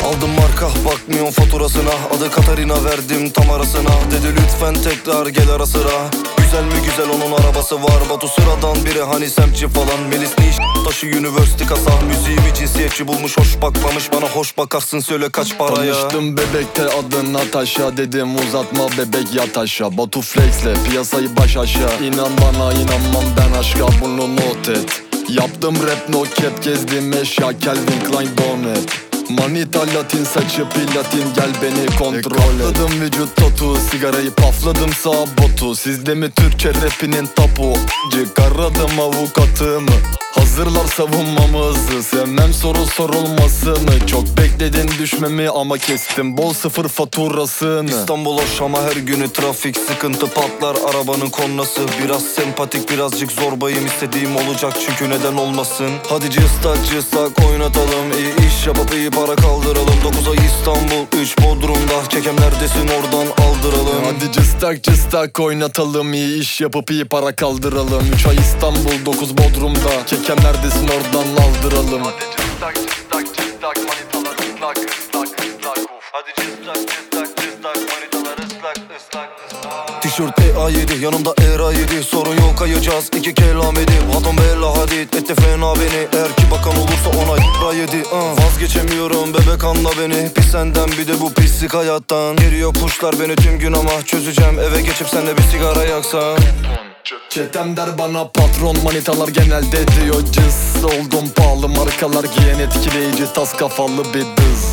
Aldım marka bakmıyorum faturasına, adı Katarina verdim tam arasına. Dedi lütfen tekrar gel ara sıra. Güzel mi güzel, onun arabası var. Batu sıradan biri hani semtçi falan. Melis ne iş taşı üniversite kasa. Müziğimi cinsiyetçi bulmuş, hoş bakmamış bana. Hoş bakarsın söyle kaç paraya. Tanıştım bebekte adın Natasha, dedim uzatma bebek yat aşağı. Batu flexle piyasayı baş aşağı. İnan bana inanmam ben aşka, bunu not et. Yaptım rap no cap, gezdim eşya Calvin Klein donet. Manita latin, saçı platin, gel beni kontrol et. Katladım vücut tatu, sigarayı pafladım sağ botu. Sizde mi Türkçe rapinin tapu? Çıkaradım avukatımı, hazırlar savunmamızı. Sevmem soru sorulmasını, çok bekledin düşmemi ama kestim bol sıfır faturasını. İstanbul hoş ama her günü trafik sıkıntı, patlar arabanın kornası. Biraz sempatik birazcık zorbayım, istediğim olacak çünkü neden olmasın. Hadi cıstak oynatalım, iyi iş yapıp iyi para kaldıralım. 9 ay İstanbul 3 Bodrum'da, çekem neredesin oradan aldıralım. Hadi cıstak oynatalım, iyi iş yapıp iyi para kaldıralım. 3 ay İstanbul 9 Bodrum'da, kekem neredesin oradan aldıralım. Hadi cıstak manitalar ıslak. Hadi cıstak manitalar ıslak. Tişört EA7 yanımda ERA7, sorun yok kayacağız 2 kelam edip. Haton Bella Hadid etti fena beni, eğer ki bakan olursa ona y***ra 7. Vazgeçemiyorum bebek anla beni, pis senden bir de bu pislik hayattan. Geliyor kuşlar beni tüm gün ama çözeceğim, eve geçip senle bir sigara yaksan. Çetem der bana patron, manitalar genelde diyor cız. Oldum pahalı markalar giyen, etkileyici tas kafalı bir dız.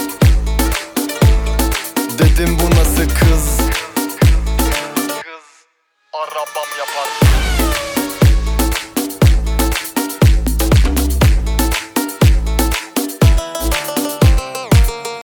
Dedim bu nasıl kız? Arabam yapar.